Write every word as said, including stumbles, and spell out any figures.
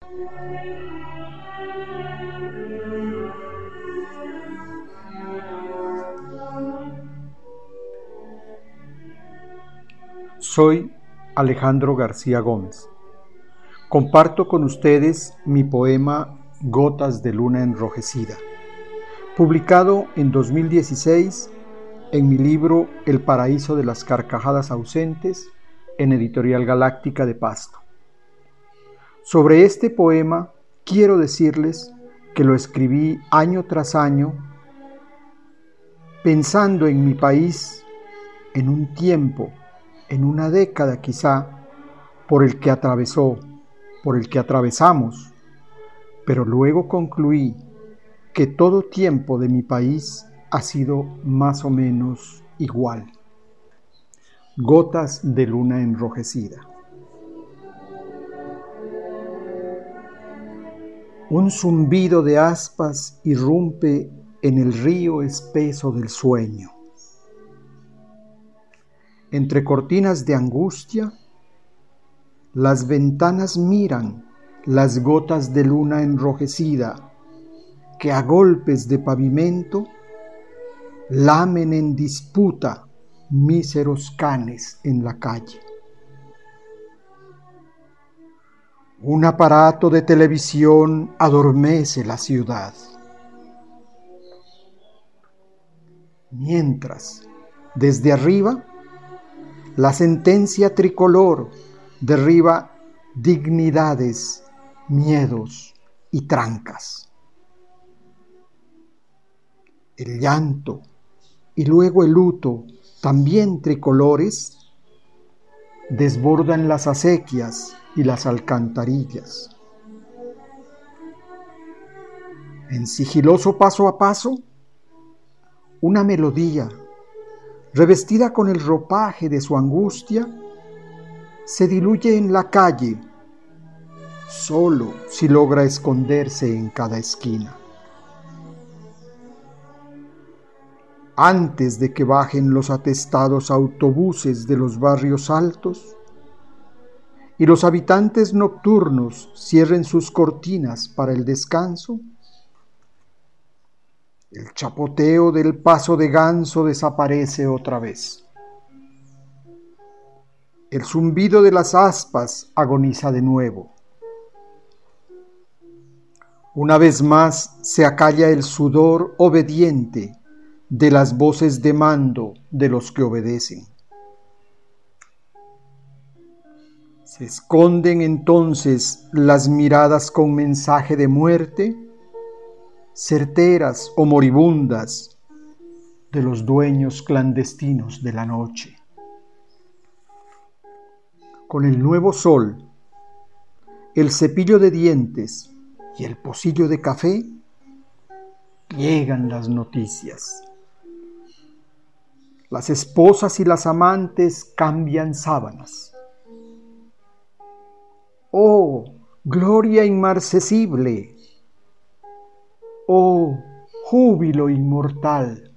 Soy Alejandro García Gómez. Comparto con ustedes mi poema Gotas de Luna Enrojecida, publicado en dos mil dieciséis en mi libro El Paraíso de las Carcajadas Ausentes, en Editorial Galáctica de Pasto. Sobre este poema quiero decirles que lo escribí año tras año, pensando en mi país, en un tiempo, en una década quizá, por el que atravesó, por el que atravesamos, pero luego concluí que todo tiempo de mi país ha sido más o menos igual. Gotas de luna enrojecida. Un zumbido de aspas irrumpe en el río espeso del sueño. Entre cortinas de angustia, las ventanas miran las gotas de luna enrojecida que a golpes de pavimento lamen en disputa míseros canes en la calle. Un aparato de televisión adormece la ciudad. Mientras, desde arriba, la sentencia tricolor derriba dignidades, miedos y trancas. El llanto y luego el luto, también tricolores, desbordan las acequias y las alcantarillas. En sigiloso paso a paso, una melodía, revestida con el ropaje de su angustia, se diluye en la calle, solo si logra esconderse en cada esquina. Antes de que bajen los atestados autobuses de los barrios altos y los habitantes nocturnos cierren sus cortinas para el descanso, el chapoteo del paso de ganso desaparece otra vez. El zumbido de las aspas agoniza de nuevo. Una vez más se acalla el sudor obediente de las voces de mando de los que obedecen. Se esconden entonces las miradas con mensaje de muerte, certeras o moribundas, de los dueños clandestinos de la noche. Con el nuevo sol, el cepillo de dientes y el pocillo de café, llegan las noticias. Las esposas y las amantes cambian sábanas. ¡Oh, gloria inmarcesible! ¡Oh, júbilo inmortal!